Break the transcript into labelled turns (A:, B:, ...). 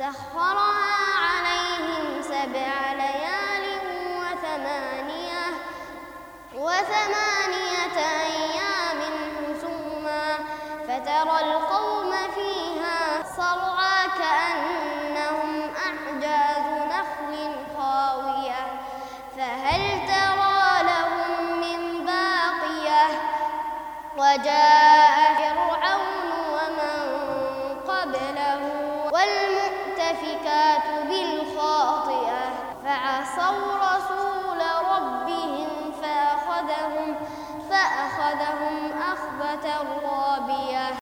A: سخرها عليهم 7 ليال و8 أيام حسوما فترى القوم فيها صرعى كأنهم أعجاز نخل خاوية فهل ترى لهم من باقية وجاء فرعون ومن قبله والمؤتفكات بالخاطئة فعصوا رسول ربهم فأخذهم أخذة رابية.